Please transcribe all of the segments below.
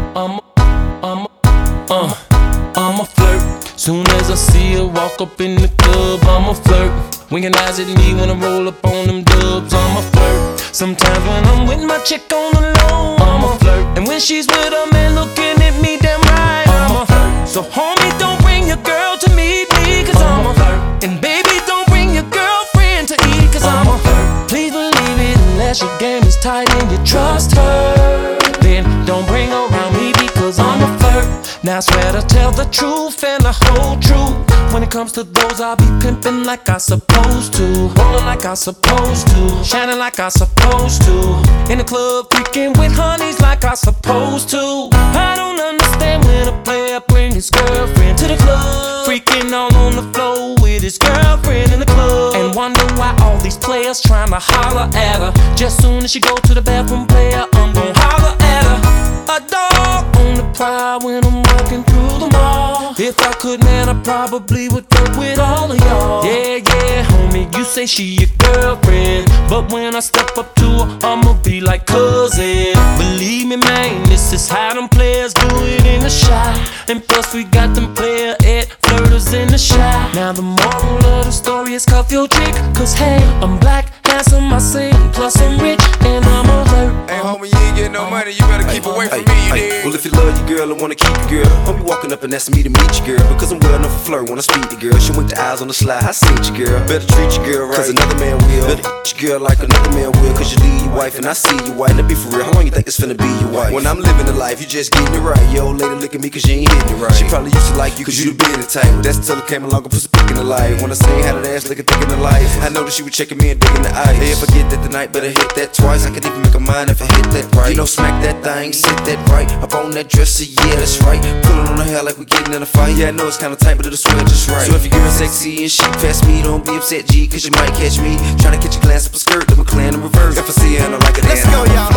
I'm a flirt. Soon as I see her walk up in the club, I'm a flirt. Winking eyes at me when I roll up on them dubs, I'm a flirt. Sometimes when I'm with my chick on the low, I'm a flirt. And when she's with a man looking at me damn right, I'm a flirt. So homie, don't bring your girl to meet me, cause I'm a flirt. And baby, don't bring your girlfriend to eat, cause I'm a flirt. Please believe it, unless your game is tight and you trust her, then don't bring her around me, because I'm a flirt. Now I swear to tell the truth and the whole truth. When it comes to those, I'll be pimping like I supposed to, rolling like I supposed to, shining like I supposed to, in the club freaking with honeys like I supposed to. I don't understand when a player bring his girlfriend to the club, freaking all on the floor with his girlfriend in the club, and wonder why all these players trying to holler at her. Just soon as she go to the bathroom, player, I'm gon' holler at her. A dog on the prowl when I'm walking through the mall. If I could, man, I probably would flirt with all of y'all. Yeah, yeah, homie, you say she your girlfriend, but when I step up to her, I'ma be like cousin. Believe me, man, this is how them players do it in the shot. And plus we got them player at flirters in the shot. Now the moral of the story is cuff your chick, cause hey, I'm black, handsome, I sing, plus I'm rich, and I'm a flirt. Hey homie, you ain't getting no money, you better keep away from me, you dig? Well, if you love your girl and wanna keep your girl, homie walking up and asking me to meet your girl, because I'm well enough for flirt when I speak to girl. She wink the eyes on the slide, I see your girl. Better treat your girl right, cause another man will. Better hit your girl like another man will, cause you leave your wife and I see your wife. Now be for real, how long you think it's finna be your wife? When I'm living the life, you just getting it right. Your old lady look at me cause you ain't hitting it right. She probably used to like you cause you the being the type. That's till it came along and put some pick in the life. When I seen how that ass looking thick in the life, I know that she was checking me and digging the ice. Hey, if I get that tonight, better hit that twice. I could even make a mind if I hit that right. You know, smack that thing, sit that right up on that dresser, yeah, that's right. Pullin' on her hair like we getting in a fight. Yeah, I know it's kinda tight, but it'll swell just right. So if you're girl sexy and she past me, don't be upset, G, cause you might catch me tryna catch a glance up a skirt, then we clan in reverse. If I see her and I like it, let's go, y'all.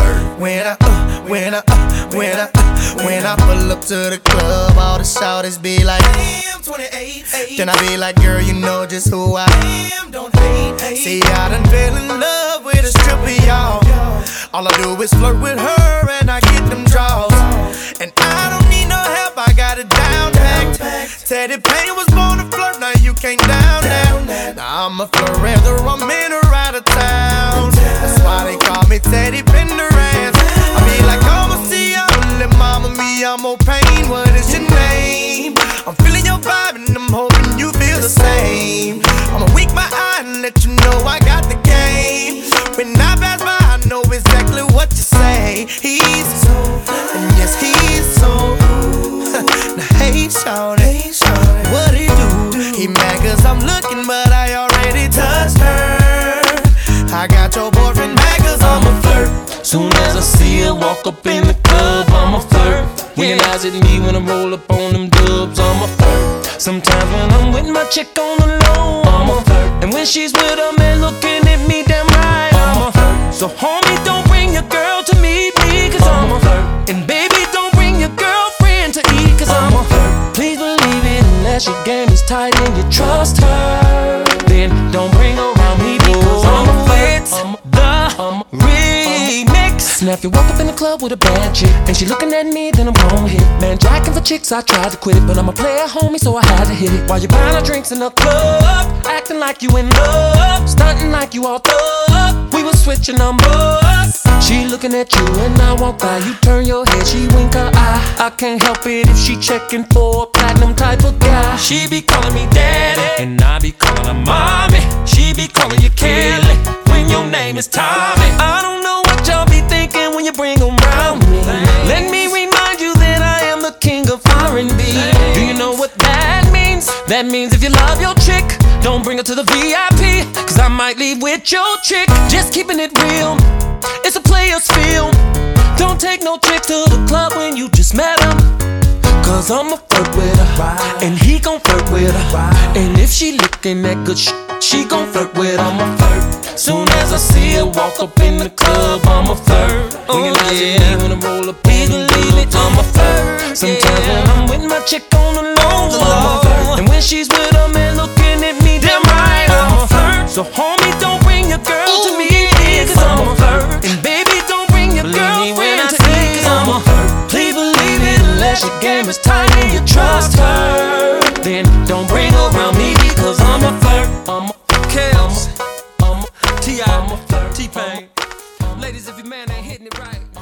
When I pull up to the club, all the shawties be like, damn, 28. Then I be like, girl, you know just who I am, don't hate. See, I done fell in love with a stripper, y'all. All I do is flirt with her and I get them draws. And I don't need no help, I got it down packed. Teddy Payne was born to flirt, now you can't down that. Now I'm a flirt whether I'm in or out of town. That's why they call me Teddy Pendergrass. I be like, I'ma see ya, little mama, me, I'm more pain. What is your name? I'm feeling your vibe and I'm hoping you feel the same. I'ma wink my eye and let you know I got the game. When I pass by, I know exactly what you say. He's so fly, and yes, he's so cool. Now hey, shawty, what he do? He mad cause I'm looking, but I already touched her. I got your boyfriend mad cause I'm a flirt. Soon as I see her walk up in the club, I'm a flirt. Winking eyes at me when I roll up on them dubs, I'm a flirt. Sometimes when I'm with my chick on the low, I'm a flirt. And when she's with a man looking at me damn right, I'm a flirt. So homie, don't bring your girl to meet me, cause I'm a flirt. And baby, don't bring your girlfriend to eat, cause I'm a flirt. Please believe it, unless your game is tight and you trust her, then don't bring her around me, because I'm a flirt. I'm the remix. Now if you walk up in the club with a bad chick and she looking at me, then I'm gon' hit. Man, jacking for chicks, I tried to quit it, but I'm a player, homie, so I had to hit it. While you buying our drinks in the club, acting like you in love, stunting like you all thug. We was switching numbers. She looking at you and I walk by, you turn your head, she wink her eye. I can't help it if she checking for a platinum type of guy. She be calling me daddy and I be calling her mommy. She be calling you Kelly when your name is Tommy. I don't know what y'all be thinking when you bring them round me. Let me remind you that I am the king of R&B. Do you know what that means? That means if you love your chick, don't bring her to the VIP, cause I might leave with your chick. Just keeping it real, it's a player's film. Don't take no chick to the club when you just met him, cause I'ma flirt with her, and he gon' flirt with her. And if she looking at good she gon' flirt with her. I'ma flirt. Soon as I see her walk up in the club, I'ma flirt. Winking eyes at me when I roll up in the lead, I'ma flirt. Sometimes when I'm with my chick on the low, I'ma flirt. And when she's with a man looking at me damn right, I'ma flirt. So homie, don't bring your girl to me, cause I'ma flirt. And baby, don't bring your girlfriend to me, cause I'ma flirt. Please believe it, cash, your game is tight and you trust her, then don't bring her around me because I'm a flirt. I'm a Kels, I'm a T.I., I'm a flirt. T-Pain. Ladies, if your man ain't hitting it right.